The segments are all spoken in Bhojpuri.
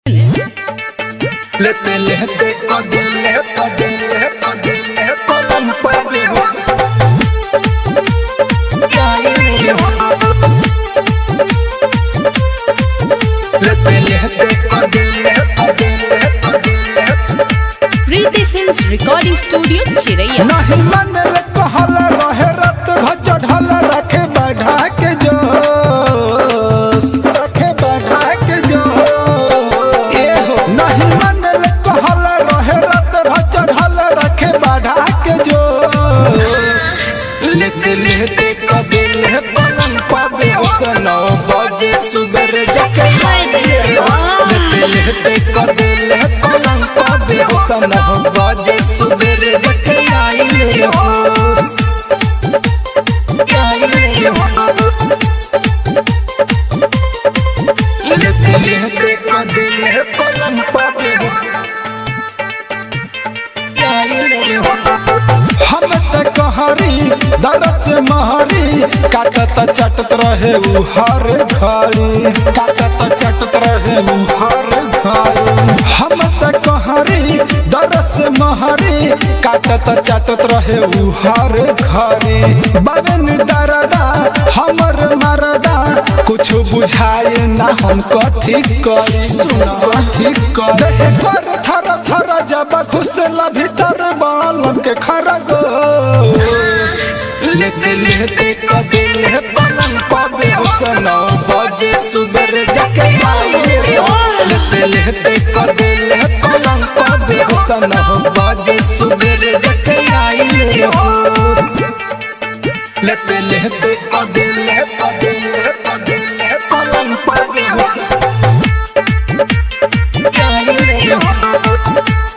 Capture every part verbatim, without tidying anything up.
लेते लेते कदिले कदिले कदिले कलम पर लेते लेते कदिले कदिले कदिले प्रीति फिल्म्स रिकॉर्डिंग स्टूडियो चिरैया। नहीं मन ले कहल रहे रत भज ढल रखे बढ़ा के जोश रखे बढ़ा के जोश ए हो नहीं मन ले कहल रहे रत भज ढल रखे बढ़ा के जोश लेते लेते कदिले पलंग पावे नौ बजे सुबह जके लेते लेते कदिले पलंग पावे नौ बजे सुबह जके आइले होश आइले होश लेते लेते कदिले पलंग पावे आइले होश हम त कहरी दरस महरी काटत चटत रहे उ हर घड़ी काटत चटत रहे उ हर घड़ी हम त कहरी दरस महरी काटत चटत रहे उ हर घड़ी बबन दरदा हमर मरदा कुछ बुझाए ना हम कथी करी सुना कथी कर कर थर थर जब घुसला भीतर बालम के खरगो लेते लेते कदिले पलंग पावे नौ बजे सुबह जके आइले लेते लेते कदिले पलंग पावे नौ बजे सुबह जके आइले होश लेते लेते कदिले कदिले कदिले पलंग पावे आइले होश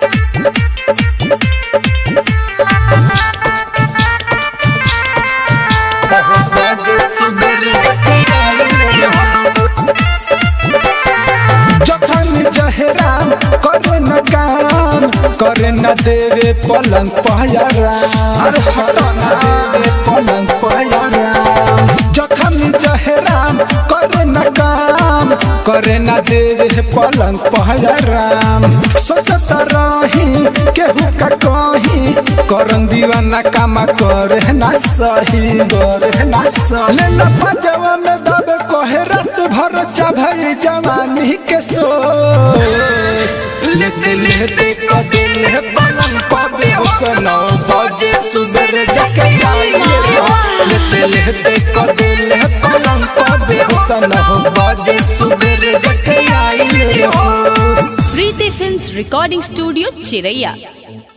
जखन जहराम करे न काम करे न देवे पलंग पहराम अरे हटा न देवे पलंग पहराम जखन जहराम करे न काम करे न देवे पलंग पहराम सोचत रही केहू का कहीं करन दीवाना काम करे ना सही करे ना सही न पंजवा में दब कहे रात भर चाभई जवानी के सोच लेते लेते कदिले पलंग पावे नौ बजे सुबह जके आइले लेते लेते कदिले पलंग पावे नौ बजे सुबह जके आइले होश प्रीति फिल्म्स रिकॉर्डिंग स्टूडियो चिरैया।